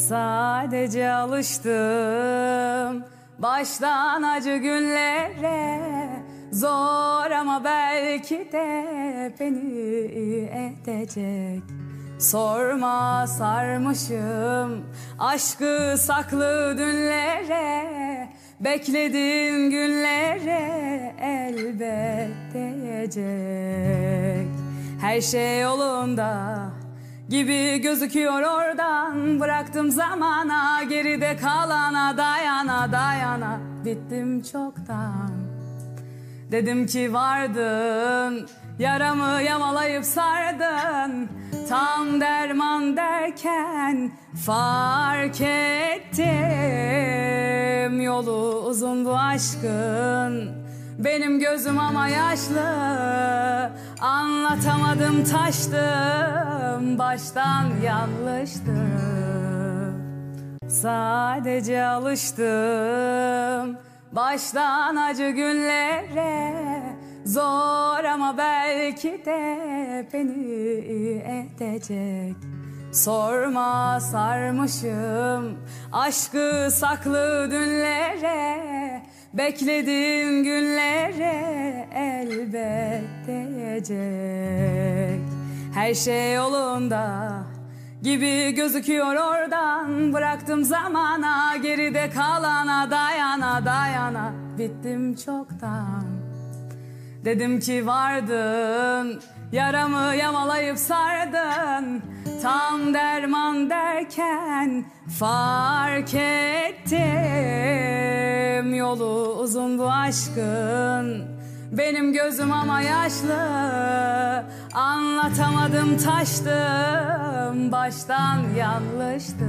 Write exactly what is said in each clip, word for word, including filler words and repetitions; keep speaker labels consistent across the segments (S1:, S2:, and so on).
S1: Sadece alıştım baştan acı günlere. Zor ama belki de beni edecek. Sorma sarmışım aşkı saklı dünlere. Beklediğim günlere elbet değecek. Her şey yolunda gibi gözüküyor oradan. Bıraktım zamana, geride kalana, dayana dayana bittim çoktan. Dedim ki vardın, yaramı yamalayıp sardın. Tam derman derken fark ettim, yolu uzun bu aşkın. Benim gözüm ama yaşlı, anlatamadım taştım, baştan yanlıştı. Sadece alıştım baştan acı günlere. Zor ama belki de beni edecek. Sorma sarmışım aşkı saklı dünlere. Beklediğim günlere elbet değecek. Her şey yolunda gibi gözüküyor oradan. Bıraktım zamana, geride kalana, dayana dayana bittim çoktan. Dedim ki vardın, yaramı yamalayıp sardın. Tam derman derken fark ettim, yolu uzun bu aşkın. Benim gözüm ama yaşlı, anlatamadım taştım, baştan yanlıştı.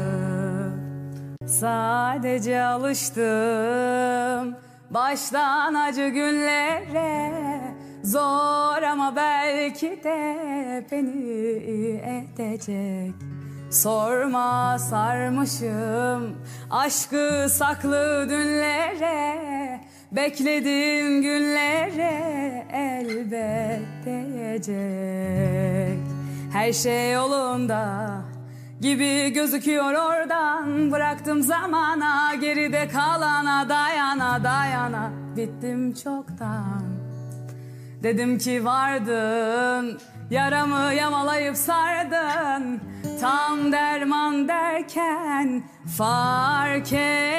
S1: Sadece alıştım baştan acı günlere. Zor ama belki de beni edecek. Sorma sarmışım aşkı saklı dünlere. Beklediğim günlere elbet değecek. Her şey yolunda gibi gözüküyor oradan. Bıraktım zamana, geride kalana, dayana dayana bittim çoktan. Dedim ki vardın, yaramı yamalayıp sardın. Tam derman derken fark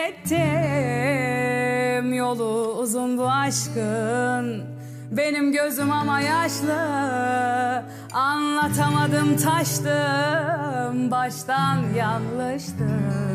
S1: ettim, yolu uzun bu aşkın. Benim gözüm ama yaşlı, anlatamadım taştım, baştan yanlıştı.